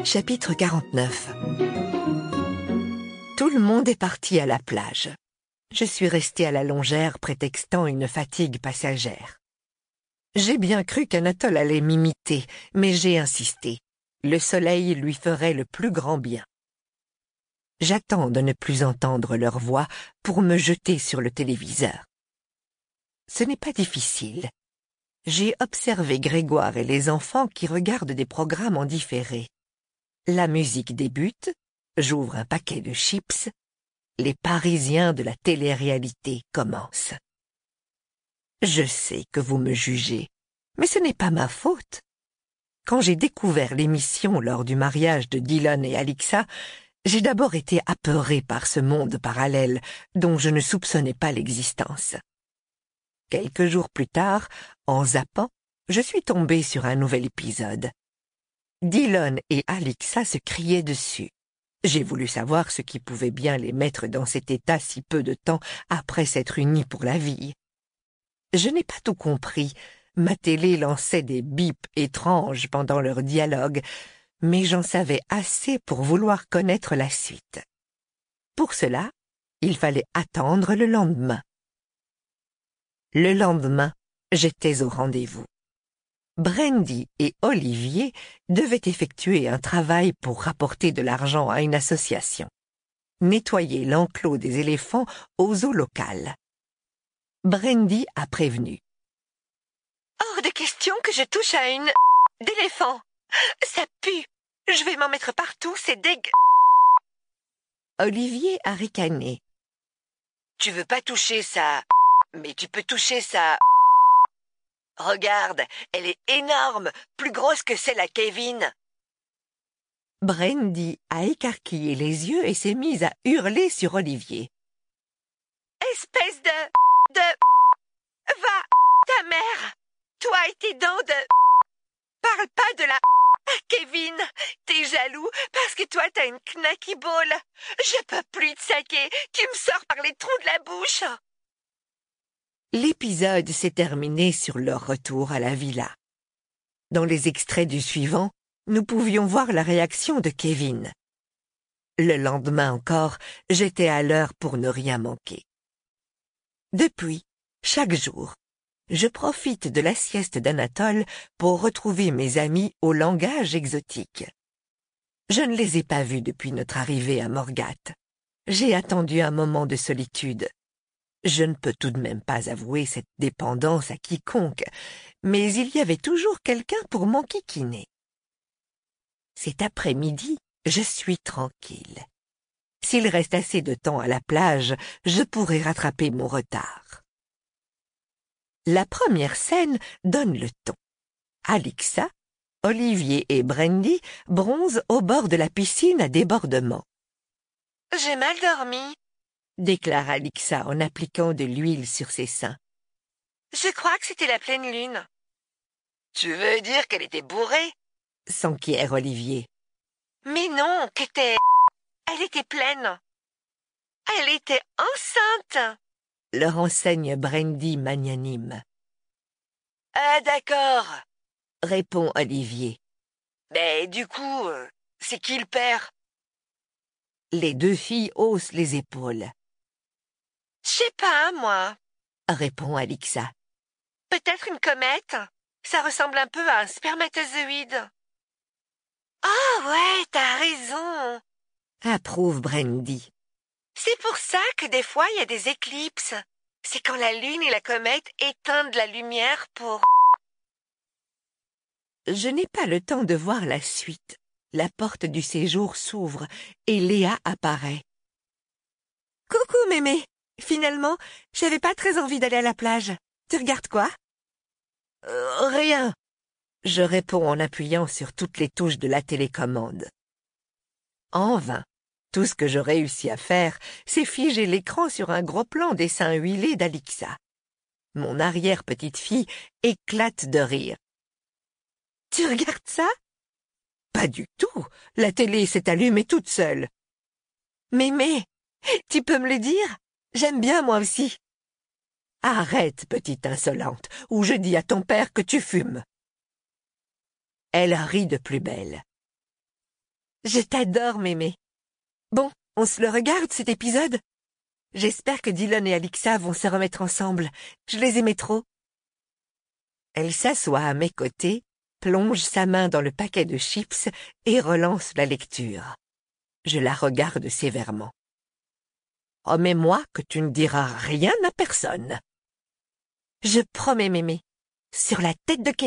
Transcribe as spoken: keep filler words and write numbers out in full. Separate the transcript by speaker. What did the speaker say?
Speaker 1: Chapitre quarante-neuf. Tout le monde est parti à la plage. Je suis restée à la longère prétextant une fatigue passagère. J'ai bien cru qu'Anatole allait m'imiter, mais j'ai insisté. Le soleil lui ferait le plus grand bien. J'attends de ne plus entendre leur voix pour me jeter sur le téléviseur. Ce n'est pas difficile. J'ai observé Grégoire et les enfants qui regardent des programmes en différé. La musique débute, j'ouvre un paquet de chips, les Parisiens de la télé-réalité commencent. Je sais que vous me jugez, mais ce n'est pas ma faute. Quand j'ai découvert l'émission lors du mariage de Dylan et Alixa, j'ai d'abord été apeurée par ce monde parallèle dont je ne soupçonnais pas l'existence. Quelques jours plus tard, en zappant, je suis tombée sur un nouvel épisode. Dylan et Alixa se criaient dessus. J'ai voulu savoir ce qui pouvait bien les mettre dans cet état si peu de temps après s'être unis pour la vie. Je n'ai pas tout compris. Ma télé lançait des bips étranges pendant leur dialogue, mais j'en savais assez pour vouloir connaître la suite. Pour cela, il fallait attendre le lendemain. Le lendemain, j'étais au rendez-vous. Brandy et Olivier devaient effectuer un travail pour rapporter de l'argent à une association. Nettoyer l'enclos des éléphants au zoo local. Brandy a prévenu.
Speaker 2: Hors de question que je touche à une d'éléphant. Ça pue. Je vais m'en mettre partout, c'est dégue.
Speaker 1: Olivier a ricané.
Speaker 2: Tu veux pas toucher ça, mais tu peux toucher ça. Regarde, elle est énorme, plus grosse que celle à Kevin.
Speaker 1: Brandy a écarquillé les yeux et s'est mise à hurler sur Olivier.
Speaker 2: Espèce de... de... Va, ta mère. Toi et tes dents de... Parle pas de la... à Kevin. T'es jaloux parce que toi t'as une knacky ball. Je peux plus te saquer. Tu me sors par les trous de la bouche.
Speaker 1: L'épisode s'est terminé sur leur retour à la villa. Dans les extraits du suivant, nous pouvions voir la réaction de Kevin. Le lendemain encore, j'étais à l'heure pour ne rien manquer. Depuis, chaque jour, je profite de la sieste d'Anatole pour retrouver mes amis au langage exotique. Je ne les ai pas vus depuis notre arrivée à Morgate. J'ai attendu un moment de solitude. Je ne peux tout de même pas avouer cette dépendance à quiconque, mais il y avait toujours quelqu'un pour m'enquiquiner. Cet après-midi, je suis tranquille. S'il reste assez de temps à la plage, je pourrai rattraper mon retard. La première scène donne le ton. Alixa, Olivier et Brandy bronzent au bord de la piscine à débordement.
Speaker 2: J'ai mal dormi,
Speaker 1: déclare Alixa en appliquant de l'huile sur ses seins.
Speaker 2: Je crois que c'était la pleine lune. Tu veux dire qu'elle était bourrée?
Speaker 1: S'enquiert Olivier.
Speaker 2: Mais non, qu'était... Elle était pleine. Elle était enceinte.
Speaker 1: Leur enseigne Brandy magnanime.
Speaker 2: Ah d'accord,
Speaker 1: répond Olivier.
Speaker 2: Mais du coup, c'est qui le père?
Speaker 1: Les deux filles haussent les épaules.
Speaker 2: Je sais pas, moi,
Speaker 1: répond Alixa.
Speaker 2: Peut-être une comète? Ça ressemble un peu à un spermatozoïde. Ah ouais, t'as raison,
Speaker 1: approuve Brandy.
Speaker 2: C'est pour ça que des fois il y a des éclipses. C'est quand la lune et la comète éteindent la lumière pour...
Speaker 1: Je n'ai pas le temps de voir la suite. La porte du séjour s'ouvre et Léa apparaît.
Speaker 2: Coucou mémé. Finalement, j'avais pas très envie d'aller à la plage. Tu regardes quoi?
Speaker 1: euh, Rien. Je réponds en appuyant sur toutes les touches de la télécommande. En vain. Tout ce que je réussis à faire, c'est figer l'écran sur un gros plan dessin huilé d'Alixa. Mon arrière-petite-fille éclate de rire.
Speaker 2: « Tu regardes ça ?»«
Speaker 1: Pas du tout. La télé s'est allumée toute seule. »«
Speaker 2: Mémé, tu peux me le dire? J'aime bien moi aussi. »«
Speaker 1: Arrête, petite insolente, ou je dis à ton père que tu fumes. » Elle rit de plus belle. Je t'adore, mémé. Bon, on se le regarde, cet épisode? J'espère que Dylan et Alixa vont se remettre ensemble. Je les aimais trop. Elle s'assoit à mes côtés, plonge sa main dans le paquet de chips et relance la lecture. Je la regarde sévèrement. « Promets-moi que tu ne diras rien à personne. »« Je promets, mémé. Sur la tête de Kevin. »